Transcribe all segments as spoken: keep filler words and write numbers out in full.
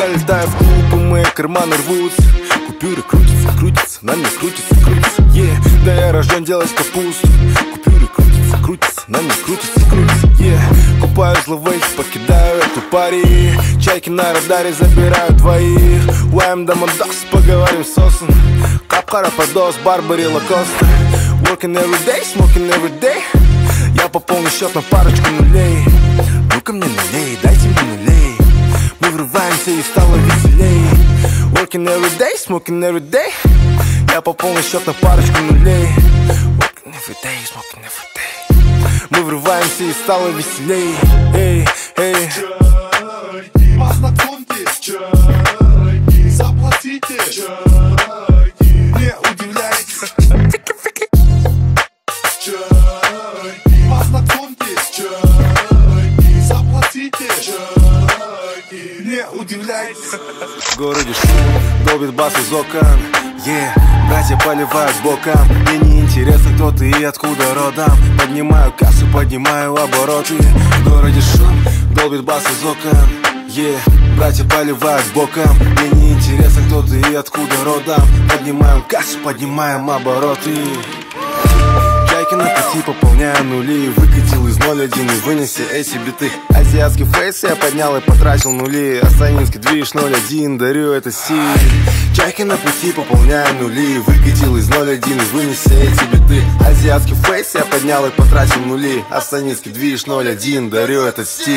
залетаю в клуб, и мои карманы рвутся. Купюры крутятся, крутятся, на мне крутятся, крутятся, yeah. Да я рожден делать капусту. Купюры крутятся, крутятся, на мне крутятся, крутятся, yeah. Купаю зловейс, покидаю эту пари. Чайки на радаре забирают двоих. Уайм да мандас, поговорим с Осом. Капхара подос, Барбари Лакоста. Working every day, smoking every day. Я пополню счет на парочку нулей. Ну-ка мне нулей, дайте мне нулей. Мы врываемся и стало веселей. Working every day, smoking every day. Я пополню счет на парочку нулей. Working every day, smoking every day. Мы врываемся и стало веселей. Эй, эй. Чайки, познакомьтесь, чайки, заплатите, чайки, не удивляйтесь. Чайки, познакомьтесь, чайки, заплатите, чайки, не удивляйтесь. В городе шум, долбит бас из окон, yeah. Братья поливают боком. Мне не интересно, кто ты и откуда родом. Поднимаю кассу, поднимаю обороты. В городе шум, долбит бас из окон, yeah. Братья поливают боком. Мне не интересно, кто ты и откуда родом. Поднимаем кассу, поднимаем обороты. Чайки на пути, пополняю нули. Выкатил из ноль один и вынеси эти биты. Азиатский фейс я поднял и потратил нули. Астанинский движ ноль один, дарю это стиль. Чайки на пути, пополняю нули. Выкатил из ноль один и вынеси эти биты. Азиатский фейс я поднял и потратил нули. Астанинский движ ноль один, дарю этот стиль.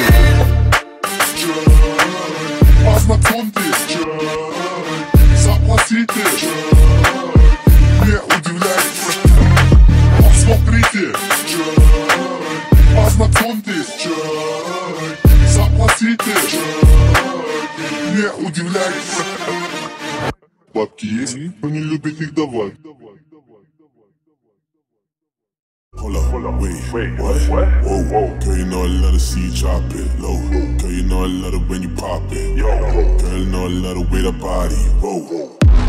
Познакомьтесь, чайки, заплатите, чайки, не удивляйтесь. Посмотрите, чайки, познакомьтесь, чайки, заплатите, чайки, не удивляйтесь. Бабки есть, но не любит их давать. Hold up, wait, wait, what? Whoa, whoa. Girl, you know I love to see you drop it low. Girl, you know I love it when you pop it. Yo, girl, you know I love the way that body roll.